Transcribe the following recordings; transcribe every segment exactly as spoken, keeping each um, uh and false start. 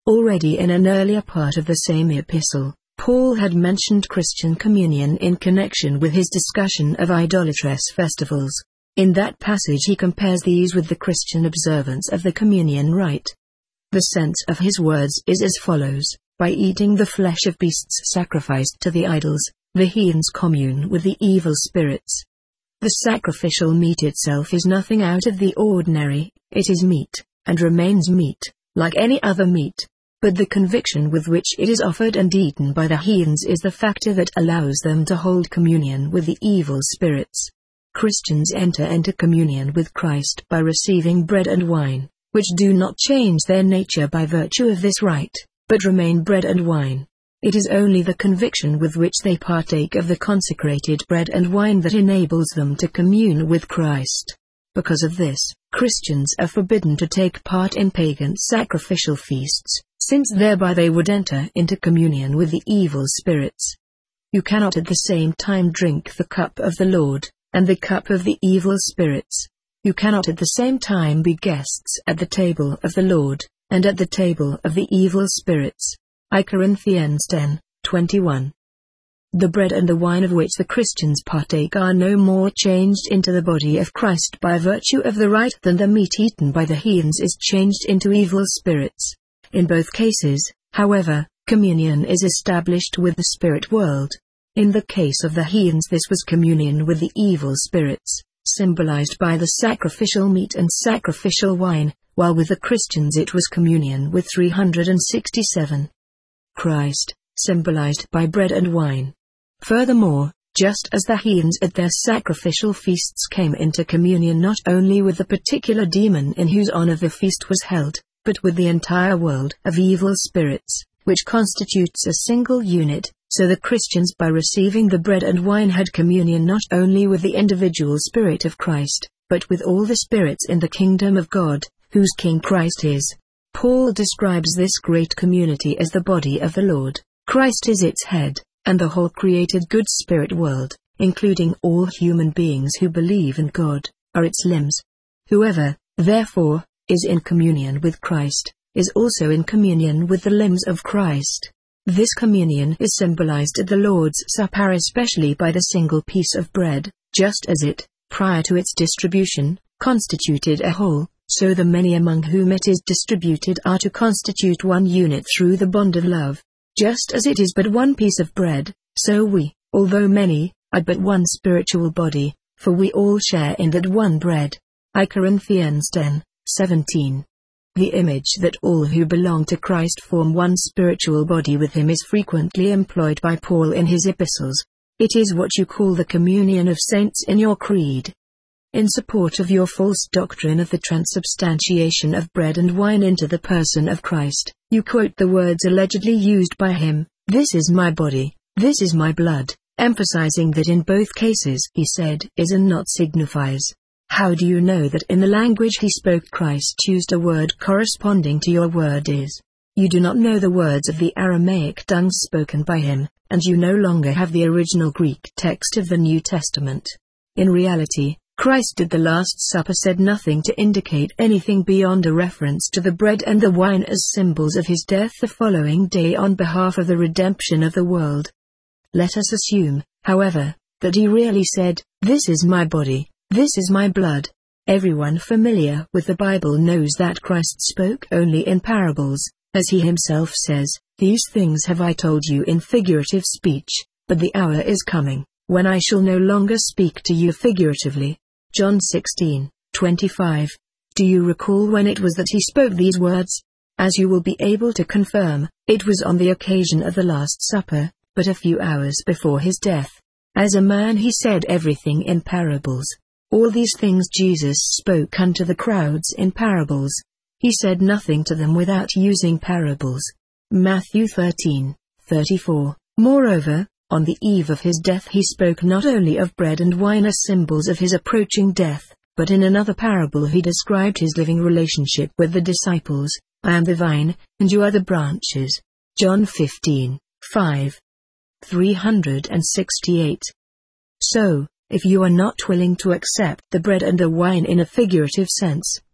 Already in an earlier part of the same epistle, Paul had mentioned Christian communion in connection with his discussion of idolatrous festivals. In that passage he compares these with the Christian observance of the communion rite. The sense of his words is as follows: by eating the flesh of beasts sacrificed to the idols, the heathens commune with the evil spirits. The sacrificial meat itself is nothing out of the ordinary, it is meat, and remains meat, like any other meat. But the conviction with which it is offered and eaten by the heathens is the factor that allows them to hold communion with the evil spirits. Christians enter into communion with Christ by receiving bread and wine, which do not change their nature by virtue of this rite, but remain bread and wine. It is only the conviction with which they partake of the consecrated bread and wine that enables them to commune with Christ. Because of this, Christians are forbidden to take part in pagan sacrificial feasts, since thereby they would enter into communion with the evil spirits. You cannot at the same time drink the cup of the Lord, and the cup of the evil spirits. You cannot at the same time be guests at the table of the Lord, and at the table of the evil spirits. First Corinthians ten, twenty-one. The bread and the wine of which the Christians partake are no more changed into the body of Christ by virtue of the rite than the meat eaten by the heathens is changed into evil spirits. In both cases, however, communion is established with the spirit world. In the case of the heathens this was communion with the evil spirits, symbolized by the sacrificial meat and sacrificial wine, while with the Christians it was communion with three hundred sixty-seven. Christ, symbolized by bread and wine. Furthermore, just as the heathens at their sacrificial feasts came into communion not only with the particular demon in whose honor the feast was held, but with the entire world of evil spirits, which constitutes a single unit, so the Christians by receiving the bread and wine had communion not only with the individual spirit of Christ, but with all the spirits in the kingdom of God, whose King Christ is. Paul describes this great community as the body of the Lord. Christ is its head, and the whole created good spirit world, including all human beings who believe in God, are its limbs. Whoever, therefore, is in communion with Christ, is also in communion with the limbs of Christ. This communion is symbolized at the Lord's Supper especially by the single piece of bread, just as it, prior to its distribution, constituted a whole. So the many among whom it is distributed are to constitute one unit through the bond of love. Just as it is but one piece of bread, so we, although many, are but one spiritual body, for we all share in that one bread. First Corinthians ten, seventeen. The image that all who belong to Christ form one spiritual body with him is frequently employed by Paul in his epistles. It is what you call the communion of saints in your creed. In support of your false doctrine of the transubstantiation of bread and wine into the person of Christ, you quote the words allegedly used by him, "This is my body, this is my blood," emphasizing that in both cases he said is and not signifies. How do you know that in the language he spoke Christ used a word corresponding to your word is? You do not know the words of the Aramaic tongues spoken by him, and you no longer have the original Greek text of the New Testament. In reality, Christ at the Last Supper said nothing to indicate anything beyond a reference to the bread and the wine as symbols of his death the following day on behalf of the redemption of the world. Let us assume, however, that he really said, "This is my body, this is my blood." Everyone familiar with the Bible knows that Christ spoke only in parables, as he himself says, "These things have I told you in figurative speech, but the hour is coming, when I shall no longer speak to you figuratively." John sixteen, twenty-five. Do you recall when it was that he spoke these words? As you will be able to confirm, it was on the occasion of the Last Supper, but a few hours before his death. As a man he said everything in parables. All these things Jesus spoke unto the crowds in parables. He said nothing to them without using parables. Matthew thirteen, thirty-four. Moreover, on the eve of his death he spoke not only of bread and wine as symbols of his approaching death, but in another parable he described his living relationship with the disciples. "I am the vine, and you are the branches." John fifteen, five. three hundred sixty-eight. So, if you are not willing to accept the bread and the wine in a figurative sense,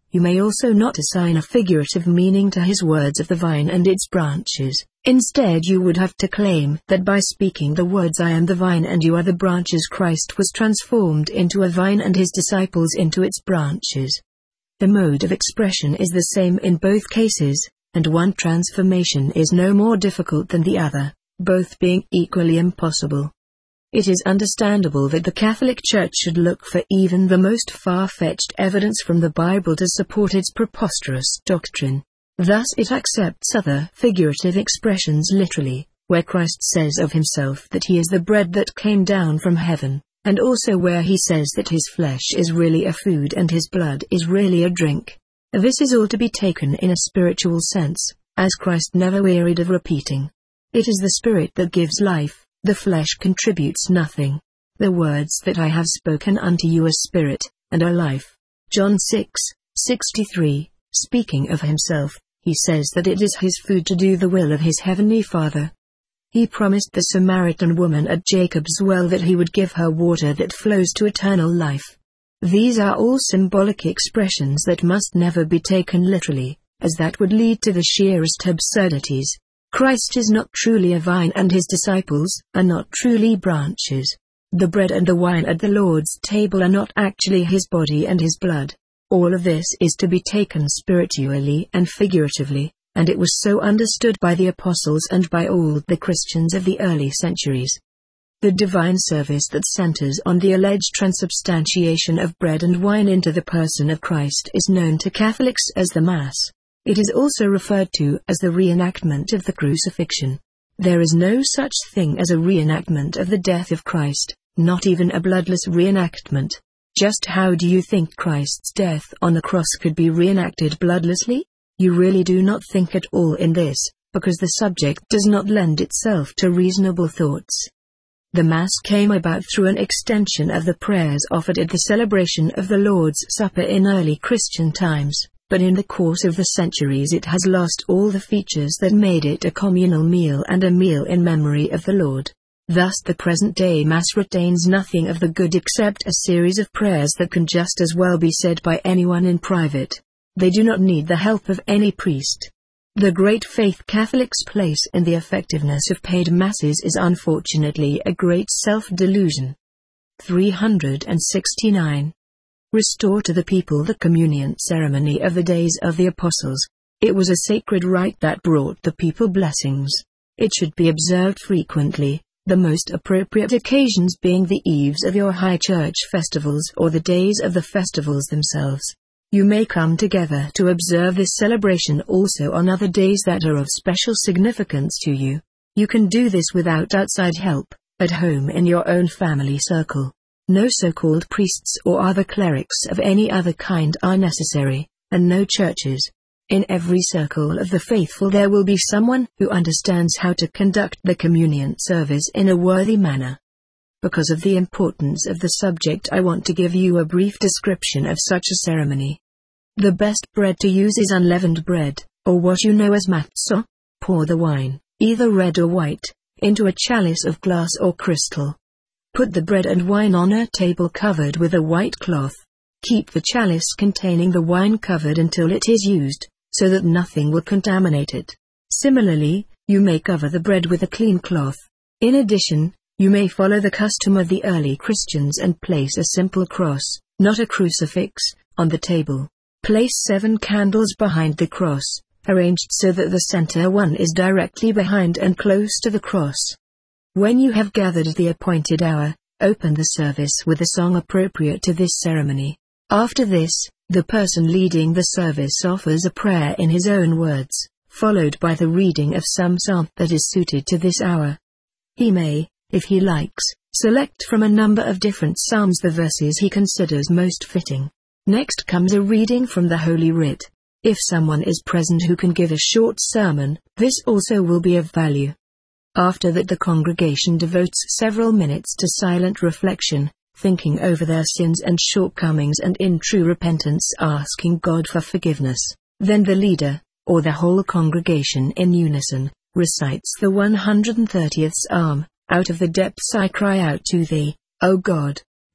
You may also not assign a figurative meaning to his words of the vine and its branches. Instead, you would have to claim that by speaking the words "I am the vine and you are the branches," Christ was transformed into a vine and his disciples into its branches. The mode of expression is the same in both cases, and one transformation is no more difficult than the other, both being equally impossible. It is understandable that the Catholic Church should look for even the most far-fetched evidence from the Bible to support its preposterous doctrine. Thus it accepts other figurative expressions literally, where Christ says of himself that he is the bread that came down from heaven, and also where he says that his flesh is really a food and his blood is really a drink. This is all to be taken in a spiritual sense, as Christ never wearied of repeating. It is the Spirit that gives life. The flesh contributes nothing. The words that I have spoken unto you are spirit, and are life. John six sixty-three, speaking of himself, he says that it is his food to do the will of his heavenly Father. He promised the Samaritan woman at Jacob's well that he would give her water that flows to eternal life. These are all symbolic expressions that must never be taken literally, as that would lead to the sheerest absurdities. Christ is not truly a vine and his disciples are not truly branches. The bread and the wine at the Lord's table are not actually his body and his blood. All of this is to be taken spiritually and figuratively, and it was so understood by the apostles and by all the Christians of the early centuries. The divine service that centers on the alleged transubstantiation of bread and wine into the person of Christ is known to Catholics as the Mass. It is also referred to as the reenactment of the crucifixion. There is no such thing as a reenactment of the death of Christ, not even a bloodless reenactment. Just how do you think Christ's death on the cross could be reenacted bloodlessly? You really do not think at all in this, because the subject does not lend itself to reasonable thoughts. The Mass came about through an extension of the prayers offered at the celebration of the Lord's Supper in early Christian times. But in the course of the centuries it has lost all the features that made it a communal meal and a meal in memory of the Lord. Thus the present-day Mass retains nothing of the good except a series of prayers that can just as well be said by anyone in private. They do not need the help of any priest. The great faith Catholics place in the effectiveness of paid Masses is unfortunately a great self-delusion. three hundred sixty-nine. Restore to the people the communion ceremony of the days of the apostles. It was a sacred rite that brought the people blessings. It should be observed frequently, the most appropriate occasions being the eves of your high church festivals or the days of the festivals themselves. You may come together to observe this celebration also on other days that are of special significance to you. You can do this without outside help, at home in your own family circle. No so-called priests or other clerics of any other kind are necessary, and no churches. In every circle of the faithful there will be someone who understands how to conduct the communion service in a worthy manner. Because of the importance of the subject, I want to give you a brief description of such a ceremony. The best bread to use is unleavened bread, or what you know as matzo. Pour the wine, either red or white, into a chalice of glass or crystal. Put the bread and wine on a table covered with a white cloth. Keep the chalice containing the wine covered until it is used, so that nothing will contaminate it. Similarly, you may cover the bread with a clean cloth. In addition, you may follow the custom of the early Christians and place a simple cross, not a crucifix, on the table. Place seven candles behind the cross, arranged so that the center one is directly behind and close to the cross. When you have gathered at the appointed hour, open the service with a song appropriate to this ceremony. After this, the person leading the service offers a prayer in his own words, followed by the reading of some psalm that is suited to this hour. He may, if he likes, select from a number of different psalms the verses he considers most fitting. Next comes a reading from the Holy Writ. If someone is present who can give a short sermon, this also will be of value. After that, the congregation devotes several minutes to silent reflection, thinking over their sins and shortcomings and in true repentance asking God for forgiveness. Then the leader, or the whole congregation in unison, recites the one hundred thirtieth Psalm. Out of the depths I cry out to thee, O God.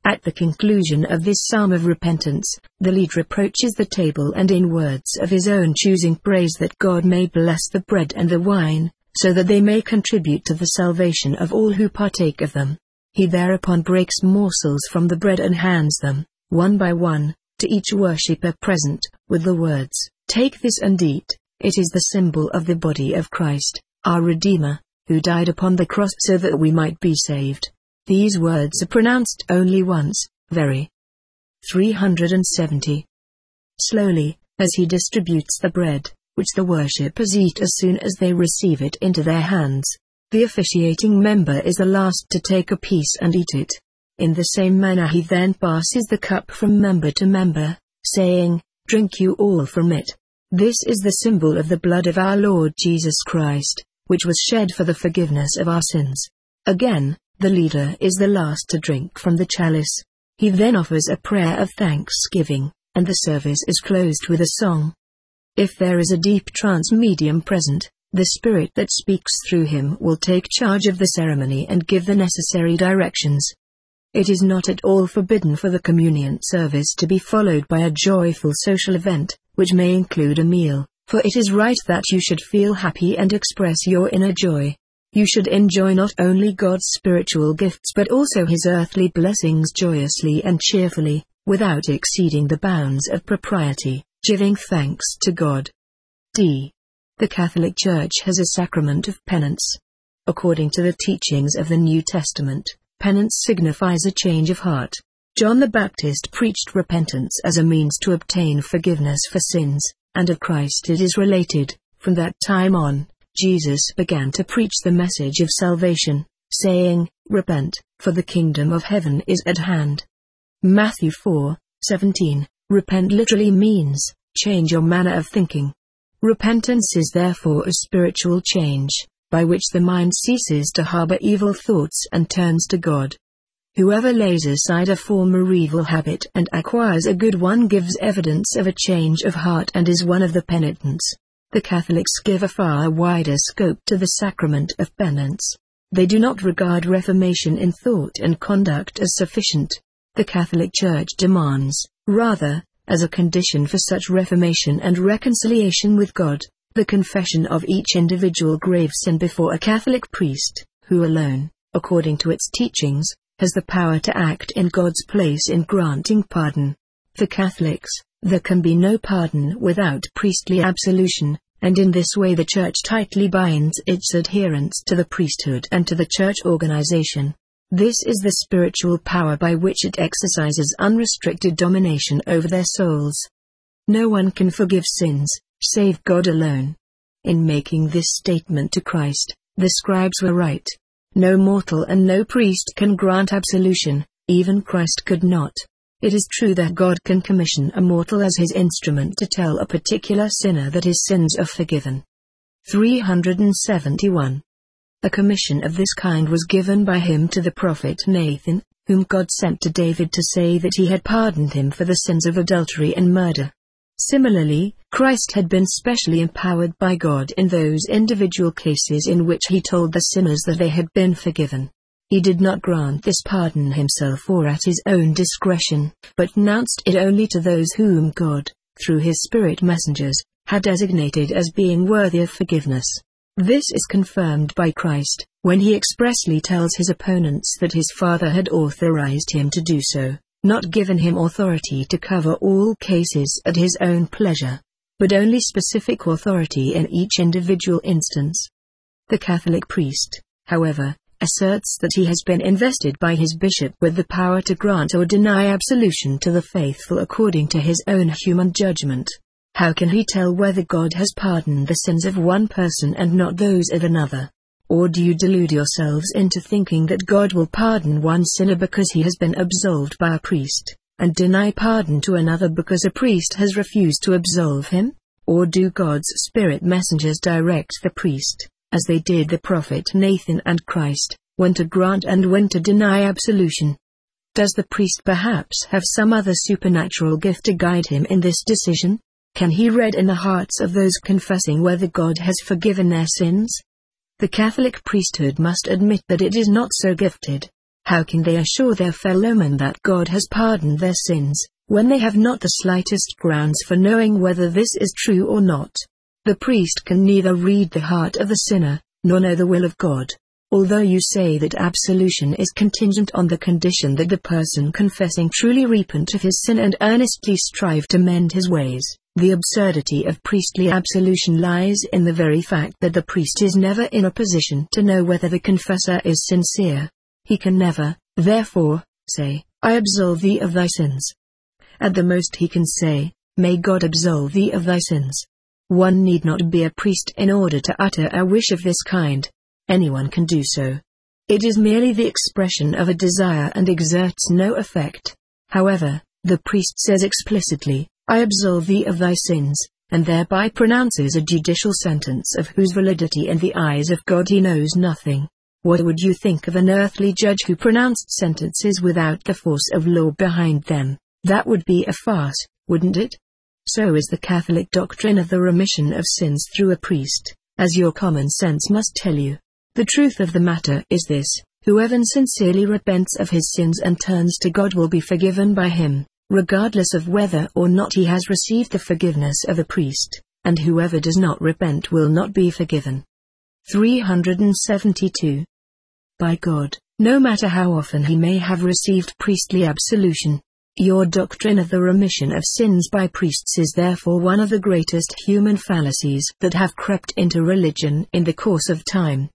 At the conclusion of this psalm of repentance, the leader approaches the table and in words of his own choosing prays that God may bless the bread and the wine, so that they may contribute to the salvation of all who partake of them. He thereupon breaks morsels from the bread and hands them, one by one, to each worshipper present, with the words, "Take this and eat, it is the symbol of the body of Christ, our Redeemer, who died upon the cross so that we might be saved." These words are pronounced only once, very. three hundred seventy. Slowly, as he distributes the bread, which the worshippers eat as soon as they receive it into their hands, the officiating member is the last to take a piece and eat it. In the same manner he then passes the cup from member to member, saying, "Drink you all from it. This is the symbol of the blood of our Lord Jesus Christ, which was shed for the forgiveness of our sins." Again, the leader is the last to drink from the chalice. He then offers a prayer of thanksgiving, and the service is closed with a song. If there is a deep trance medium present, the spirit that speaks through him will take charge of the ceremony and give the necessary directions. It is not at all forbidden for the communion service to be followed by a joyful social event, which may include a meal, for it is right that you should feel happy and express your inner joy. You should enjoy not only God's spiritual gifts but also His earthly blessings joyously and cheerfully, without exceeding the bounds of propriety, giving thanks to God. D. The Catholic Church has a sacrament of penance. According to the teachings of the New Testament, penance signifies a change of heart. John the Baptist preached repentance as a means to obtain forgiveness for sins, and of Christ it is related, from that time on, Jesus began to preach the message of salvation, saying, "Repent, for the kingdom of heaven is at hand." Matthew four seventeen. Repent literally means, change your manner of thinking. Repentance is therefore a spiritual change, by which the mind ceases to harbor evil thoughts and turns to God. Whoever lays aside a former evil habit and acquires a good one gives evidence of a change of heart and is one of the penitents. The Catholics give a far wider scope to the sacrament of penance. They do not regard reformation in thought and conduct as sufficient. The Catholic Church demands, rather, as a condition for such reformation and reconciliation with God, the confession of each individual grave sin before a Catholic priest, who alone, according to its teachings, has the power to act in God's place in granting pardon. For Catholics, there can be no pardon without priestly absolution, and in this way the Church tightly binds its adherents to the priesthood and to the Church organization. This is the spiritual power by which it exercises unrestricted domination over their souls. No one can forgive sins, save God alone. In making this statement to Christ, the scribes were right. No mortal and no priest can grant absolution, even Christ could not. It is true that God can commission a mortal as his instrument to tell a particular sinner that his sins are forgiven. three hundred seventy-one. A commission of this kind was given by him to the prophet Nathan, whom God sent to David to say that he had pardoned him for the sins of adultery and murder. Similarly, Christ had been specially empowered by God in those individual cases in which he told the sinners that they had been forgiven. He did not grant this pardon himself or at his own discretion, but announced it only to those whom God, through his Spirit messengers, had designated as being worthy of forgiveness. This is confirmed by Christ, when he expressly tells his opponents that his Father had authorized him to do so, not given him authority to cover all cases at his own pleasure, but only specific authority in each individual instance. The Catholic priest, however, asserts that he has been invested by his bishop with the power to grant or deny absolution to the faithful according to his own human judgment. How can he tell whether God has pardoned the sins of one person and not those of another? Or do you delude yourselves into thinking that God will pardon one sinner because he has been absolved by a priest, and deny pardon to another because a priest has refused to absolve him? Or do God's Spirit messengers direct the priest, as they did the prophet Nathan and Christ, when to grant and when to deny absolution? Does the priest perhaps have some other supernatural gift to guide him in this decision? Can he read in the hearts of those confessing whether God has forgiven their sins? The Catholic priesthood must admit that it is not so gifted. How can they assure their fellowmen that God has pardoned their sins, when they have not the slightest grounds for knowing whether this is true or not? The priest can neither read the heart of the sinner, nor know the will of God. Although you say that absolution is contingent on the condition that the person confessing truly repent of his sin and earnestly strive to mend his ways, the absurdity of priestly absolution lies in the very fact that the priest is never in a position to know whether the confessor is sincere. He can never, therefore, say, "I absolve thee of thy sins." At the most he can say, "May God absolve thee of thy sins." One need not be a priest in order to utter a wish of this kind. Anyone can do so. It is merely the expression of a desire and exerts no effect. However, the priest says explicitly, "I absolve thee of thy sins," and thereby pronounces a judicial sentence of whose validity in the eyes of God he knows nothing. What would you think of an earthly judge who pronounced sentences without the force of law behind them? That would be a farce, wouldn't it? So is the Catholic doctrine of the remission of sins through a priest, as your common sense must tell you. The truth of the matter is this: whoever sincerely repents of his sins and turns to God will be forgiven by him, regardless of whether or not he has received the forgiveness of a priest, and whoever does not repent will not be forgiven. three hundred seventy-two. By God, no matter how often he may have received priestly absolution. Your doctrine of the remission of sins by priests is therefore one of the greatest human fallacies that have crept into religion in the course of time.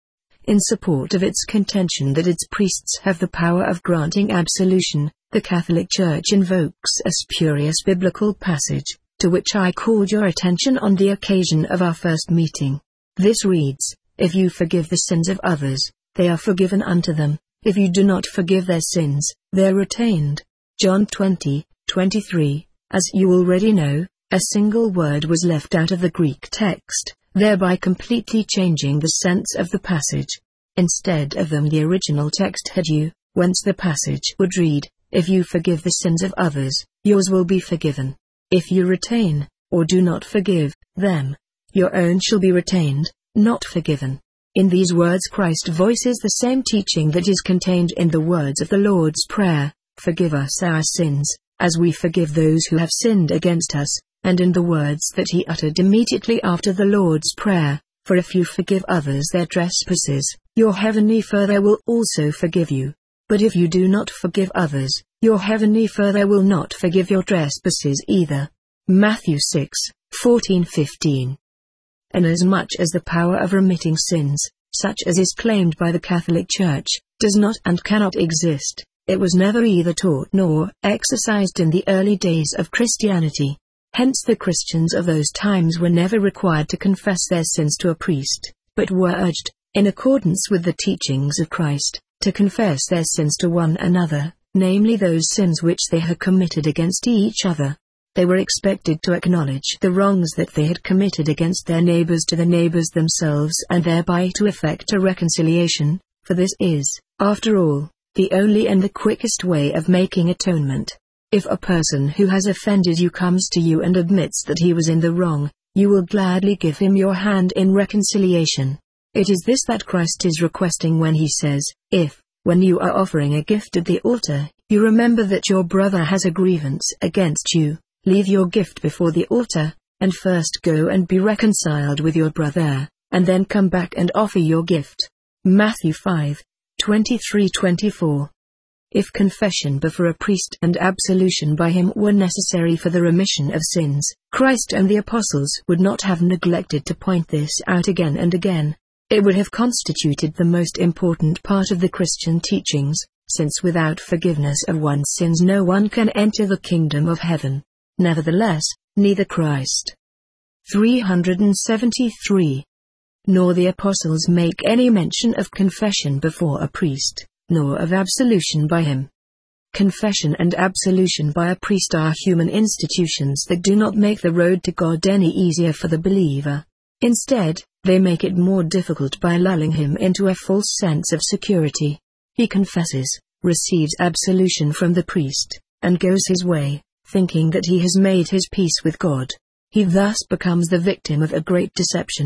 In support of its contention that its priests have the power of granting absolution, the Catholic Church invokes a spurious biblical passage, to which I called your attention on the occasion of our first meeting. This reads, "If you forgive the sins of others, they are forgiven unto them. If you do not forgive their sins, they are retained." John twenty, twenty-three. As you already know, a single word was left out of the Greek text, thereby completely changing the sense of the passage. Instead of them, the original text had you, whence the passage would read, "If you forgive the sins of others, yours will be forgiven. If you retain, or do not forgive, them, your own shall be retained, not forgiven." In these words Christ voices the same teaching that is contained in the words of the Lord's Prayer, "Forgive us our sins, as we forgive those who have sinned against us," and in the words that he uttered immediately after the Lord's Prayer, "For if you forgive others their trespasses, your heavenly Father will also forgive you. But if you do not forgive others, your heavenly Father will not forgive your trespasses either." Matthew six, fourteen to fifteen. Inasmuch as the power of remitting sins, such as is claimed by the Catholic Church, does not and cannot exist, it was never either taught nor exercised in the early days of Christianity. Hence the Christians of those times were never required to confess their sins to a priest, but were urged, in accordance with the teachings of Christ, to confess their sins to one another, namely those sins which they had committed against each other. They were expected to acknowledge the wrongs that they had committed against their neighbors to the neighbors themselves and thereby to effect a reconciliation, for this is, after all, the only and the quickest way of making atonement. If a person who has offended you comes to you and admits that he was in the wrong, you will gladly give him your hand in reconciliation. It is this that Christ is requesting when he says, "If, when you are offering a gift at the altar, you remember that your brother has a grievance against you, leave your gift before the altar, and first go and be reconciled with your brother, and then come back and offer your gift." Matthew five, twenty-three to twenty-four. If confession before a priest and absolution by him were necessary for the remission of sins, Christ and the apostles would not have neglected to point this out again and again. It would have constituted the most important part of the Christian teachings, since without forgiveness of one's sins no one can enter the kingdom of heaven. Nevertheless, neither Christ. three hundred seventy-three. Nor the apostles make any mention of confession before a priest, nor of absolution by him. Confession and absolution by a priest are human institutions that do not make the road to God any easier for the believer. Instead, they make it more difficult by lulling him into a false sense of security. He confesses, receives absolution from the priest, and goes his way, thinking that he has made his peace with God. He thus becomes the victim of a great deception.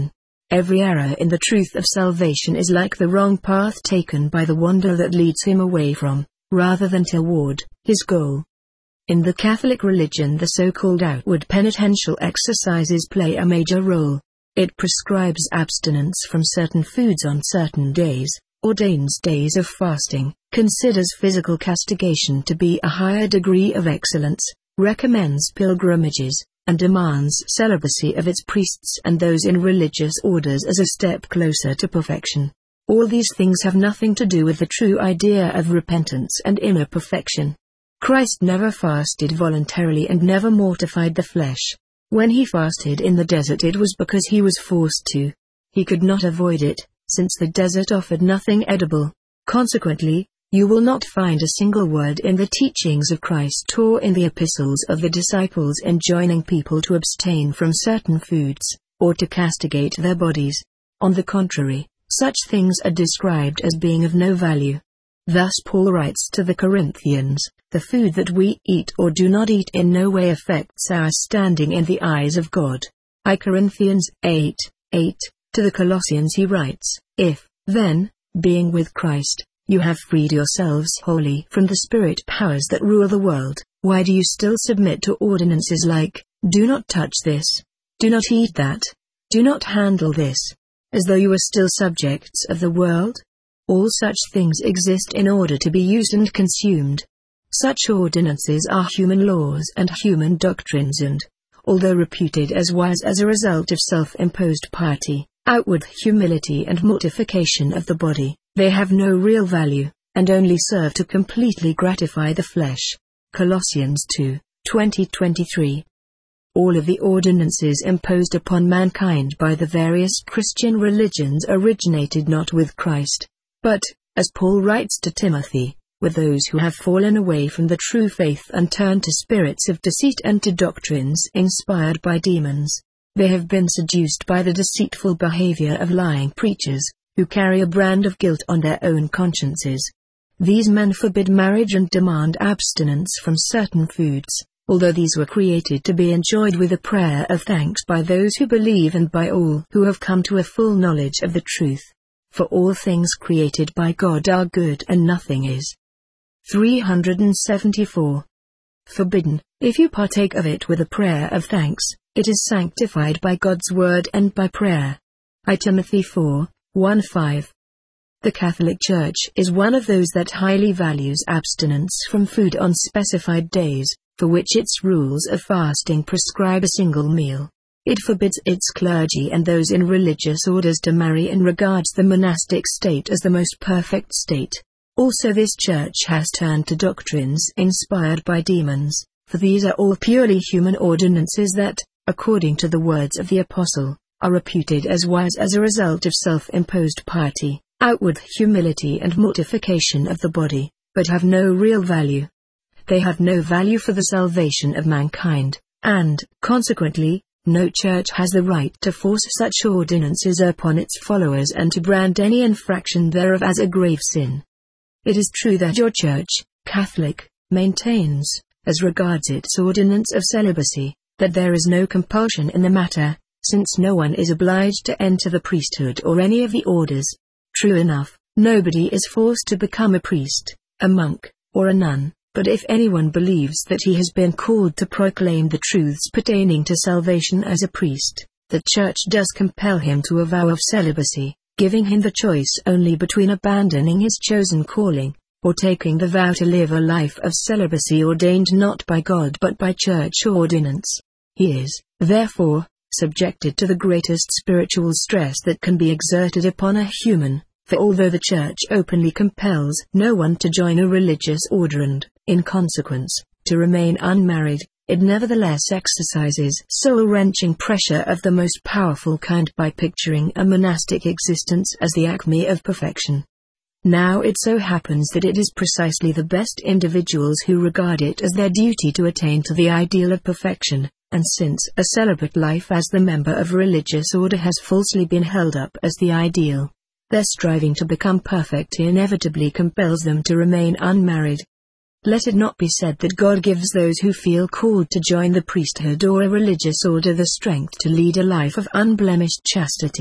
Every error in the truth of salvation is like the wrong path taken by the wanderer that leads him away from, rather than toward, his goal. In the Catholic religion, the so-called outward penitential exercises play a major role. It prescribes abstinence from certain foods on certain days, ordains days of fasting, considers physical castigation to be a higher degree of excellence, recommends pilgrimages, and demands celibacy of its priests and those in religious orders as a step closer to perfection. All these things have nothing to do with the true idea of repentance and inner perfection. Christ never fasted voluntarily and never mortified the flesh. When he fasted in the desert, it was because he was forced to. He could not avoid it, since the desert offered nothing edible. Consequently, you will not find a single word in the teachings of Christ or in the epistles of the disciples enjoining people to abstain from certain foods, or to castigate their bodies. On the contrary, such things are described as being of no value. Thus Paul writes to the Corinthians, "The food that we eat or do not eat in no way affects our standing in the eyes of God." First Corinthians eight, eight. To the Colossians he writes, "If, then, being with Christ, you have freed yourselves wholly from the spirit powers that rule the world, why do you still submit to ordinances like, 'Do not touch this, do not eat that, do not handle this,' as though you were still subjects of the world? All such things exist in order to be used and consumed. Such ordinances are human laws and human doctrines and, although reputed as wise as a result of self-imposed piety, outward humility and mortification of the body, they have no real value, and only serve to completely gratify the flesh." Colossians two, twenty to twenty-three. All of the ordinances imposed upon mankind by the various Christian religions originated not with Christ, but, as Paul writes to Timothy, with those who have fallen away from the true faith and turned to spirits of deceit and to doctrines inspired by demons. They have been seduced by the deceitful behavior of lying preachers, who carry a brand of guilt on their own consciences. These men forbid marriage and demand abstinence from certain foods, although these were created to be enjoyed with a prayer of thanks by those who believe and by all who have come to a full knowledge of the truth. For all things created by God are good and nothing is. three hundred seventy-four. Forbidden, if you partake of it with a prayer of thanks, it is sanctified by God's word and by prayer. First Timothy four, one to five. The Catholic Church is one of those that highly values abstinence from food on specified days, for which its rules of fasting prescribe a single meal. It forbids its clergy and those in religious orders to marry and regards the monastic state as the most perfect state. Also this church has turned to doctrines inspired by demons, for these are all purely human ordinances that, according to the words of the Apostle, are reputed as wise as a result of self-imposed piety, outward humility and mortification of the body, but have no real value. They have no value for the salvation of mankind, and, consequently, no church has the right to force such ordinances upon its followers and to brand any infraction thereof as a grave sin. It is true that your church, Catholic, maintains, as regards its ordinance of celibacy, that there is no compulsion in the matter, since no one is obliged to enter the priesthood or any of the orders. True enough, nobody is forced to become a priest, a monk, or a nun. But if anyone believes that he has been called to proclaim the truths pertaining to salvation as a priest, the Church does compel him to a vow of celibacy, giving him the choice only between abandoning his chosen calling, or taking the vow to live a life of celibacy ordained not by God but by Church ordinance. He is, therefore, subjected to the greatest spiritual stress that can be exerted upon a human. For although the Church openly compels no one to join a religious order and, in consequence, to remain unmarried, it nevertheless exercises soul-wrenching pressure of the most powerful kind by picturing a monastic existence as the acme of perfection. Now it so happens that it is precisely the best individuals who regard it as their duty to attain to the ideal of perfection, and since a celibate life as the member of religious order has falsely been held up as the ideal, their striving to become perfect inevitably compels them to remain unmarried. Let it not be said that God gives those who feel called to join the priesthood or a religious order the strength to lead a life of unblemished chastity.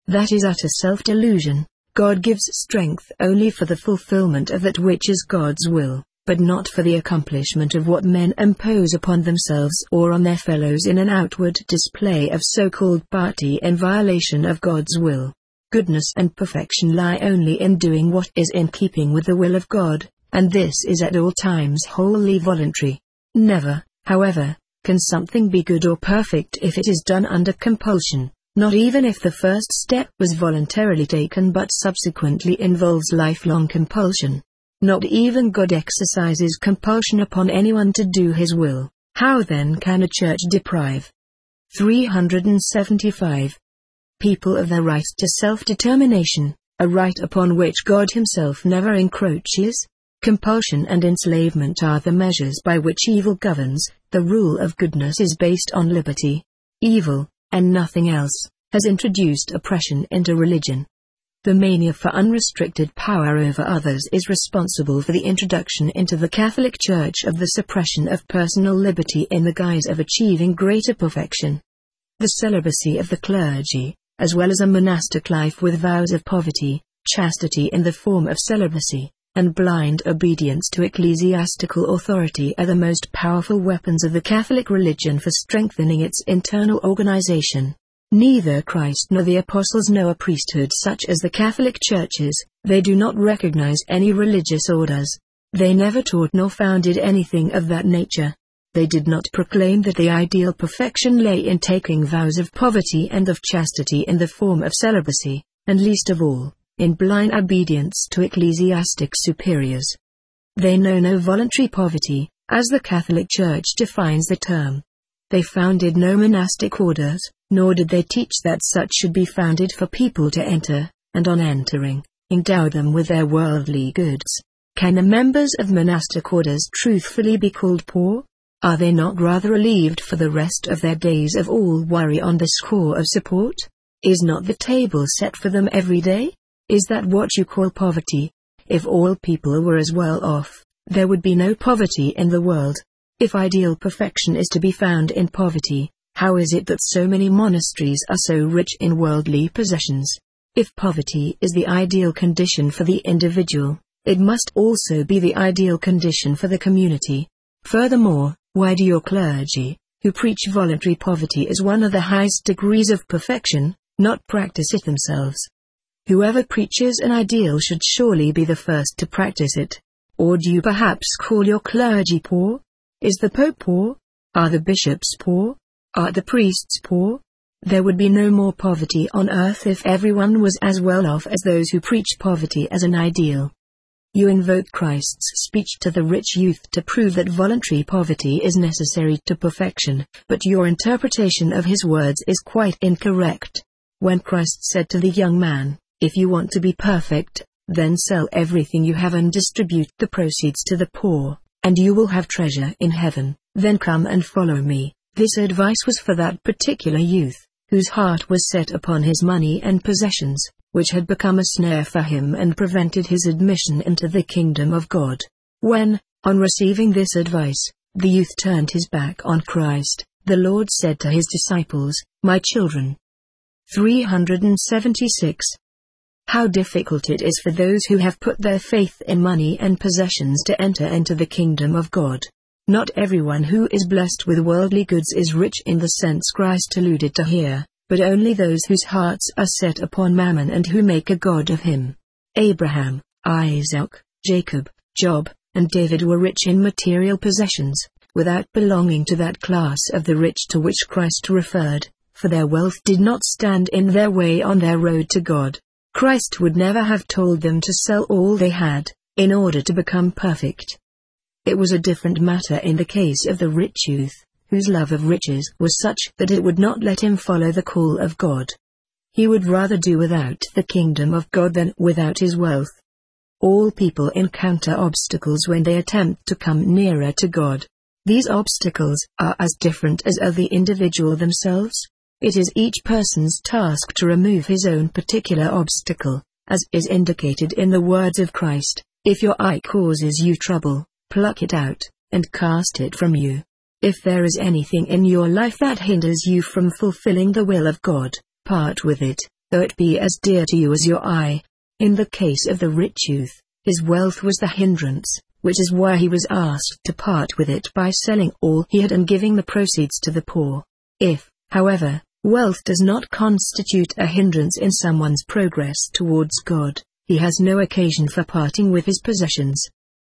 That is utter self-delusion. God gives strength only for the fulfillment of that which is God's will, but not for the accomplishment of what men impose upon themselves or on their fellows in an outward display of so-called piety in violation of God's will. Goodness and perfection lie only in doing what is in keeping with the will of God, and this is at all times wholly voluntary. Never, however, can something be good or perfect if it is done under compulsion, not even if the first step was voluntarily taken but subsequently involves lifelong compulsion. Not even God exercises compulsion upon anyone to do his will. How then can a church deprive three hundred seventy-five people of their right to self-determination, a right upon which God himself never encroaches? Compulsion and enslavement are the measures by which evil governs. The rule of goodness is based on liberty. Evil, and nothing else, has introduced oppression into religion. The mania for unrestricted power over others is responsible for the introduction into the Catholic Church of the suppression of personal liberty in the guise of achieving greater perfection. The celibacy of the clergy, as well as a monastic life with vows of poverty, chastity in the form of celibacy, and blind obedience to ecclesiastical authority are the most powerful weapons of the Catholic religion for strengthening its internal organization. Neither Christ nor the apostles know a priesthood such as the Catholic churches. They do not recognize any religious orders. They never taught nor founded anything of that nature. They did not proclaim that the ideal perfection lay in taking vows of poverty and of chastity in the form of celibacy, and least of all, in blind obedience to ecclesiastic superiors. They know no voluntary poverty, as the Catholic Church defines the term. They founded no monastic orders, nor did they teach that such should be founded for people to enter, and on entering, endow them with their worldly goods. Can the members of monastic orders truthfully be called poor? Are they not rather relieved for the rest of their days of all worry on the score of support? Is not the table set for them every day? Is that what you call poverty? If all people were as well off, there would be no poverty in the world. If ideal perfection is to be found in poverty, how is it that so many monasteries are so rich in worldly possessions? If poverty is the ideal condition for the individual, it must also be the ideal condition for the community. Furthermore, why do your clergy, who preach voluntary poverty as one of the highest degrees of perfection, not practice it themselves? Whoever preaches an ideal should surely be the first to practice it. Or do you perhaps call your clergy poor? Is the Pope poor? Are the bishops poor? Are the priests poor? There would be no more poverty on earth if everyone was as well off as those who preach poverty as an ideal. You invoke Christ's speech to the rich youth to prove that voluntary poverty is necessary to perfection, but your interpretation of his words is quite incorrect. When Christ said to the young man, "If you want to be perfect, then sell everything you have and distribute the proceeds to the poor, and you will have treasure in heaven, then come and follow me," this advice was for that particular youth, whose heart was set upon his money and possessions, which had become a snare for him and prevented his admission into the kingdom of God. When, on receiving this advice, the youth turned his back on Christ, the Lord said to his disciples, "My children." three hundred seventy-six. How difficult it is for those who have put their faith in money and possessions to enter into the kingdom of God. Not everyone who is blessed with worldly goods is rich in the sense Christ alluded to here, but only those whose hearts are set upon mammon and who make a god of him. Abraham, Isaac, Jacob, Job, and David were rich in material possessions, without belonging to that class of the rich to which Christ referred, for their wealth did not stand in their way on their road to God. Christ would never have told them to sell all they had, in order to become perfect. It was a different matter in the case of the rich youth, whose love of riches was such that it would not let him follow the call of God. He would rather do without the kingdom of God than without his wealth. All people encounter obstacles when they attempt to come nearer to God. These obstacles are as different as are the individual themselves. It is each person's task to remove his own particular obstacle, as is indicated in the words of Christ, "If your eye causes you trouble, pluck it out, and cast it from you." If there is anything in your life that hinders you from fulfilling the will of God, part with it, though it be as dear to you as your eye. In the case of the rich youth, his wealth was the hindrance, which is why he was asked to part with it by selling all he had and giving the proceeds to the poor. If, however, wealth does not constitute a hindrance in someone's progress towards God, he has no occasion for parting with his possessions.